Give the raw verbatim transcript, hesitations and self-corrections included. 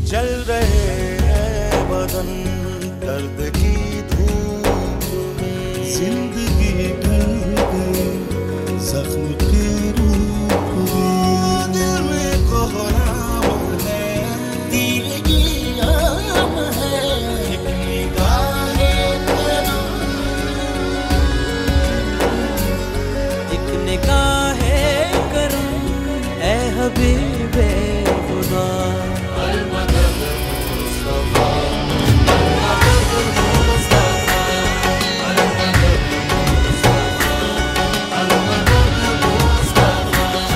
जल रहे हैं बदन दर्द की धूप में, जिंदगी ढल गई जख्म